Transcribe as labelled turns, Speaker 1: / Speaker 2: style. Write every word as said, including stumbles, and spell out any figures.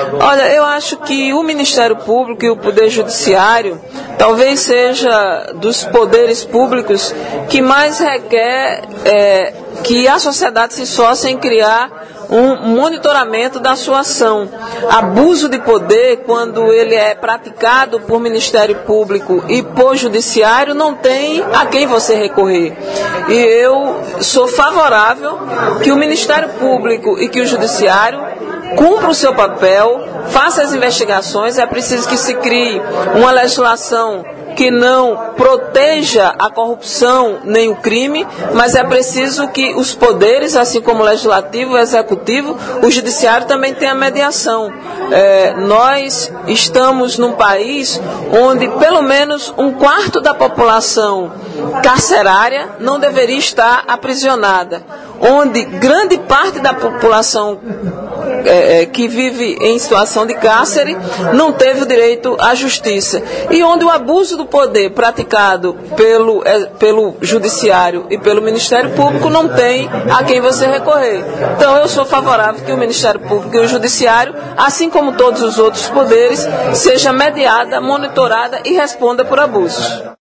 Speaker 1: Olha, eu acho que o Ministério Público e o Poder Judiciário talvez seja dos poderes públicos que mais requer é, que a sociedade se esforce em criar um monitoramento da sua ação. Abuso de poder, quando ele é praticado por Ministério Público e por Judiciário, não tem a quem você recorrer. E eu sou favorável que o Ministério Público e que o Judiciário cumpra o seu papel, faça as investigações. É preciso que se crie uma legislação que não proteja a corrupção nem o crime, mas é preciso que os poderes, assim como o legislativo, o executivo, o judiciário também tenha mediação. É, nós estamos num país onde pelo menos um quarto da população carcerária não deveria estar aprisionada, onde grande parte da população É, é, que vive em situação de cárcere não teve o direito à justiça, e onde o abuso do poder praticado pelo, é, pelo Judiciário e pelo Ministério Público não tem a quem você recorrer. Então eu sou favorável que o Ministério Público e o Judiciário, assim como todos os outros poderes, seja mediada, monitorada e responda por abusos.